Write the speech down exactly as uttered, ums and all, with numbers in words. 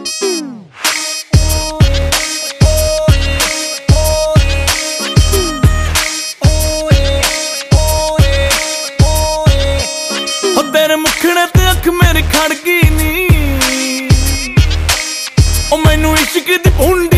तेरे मुखड़े ते अख मेरी खड़ गई नी, ओ मैनू इश्क दी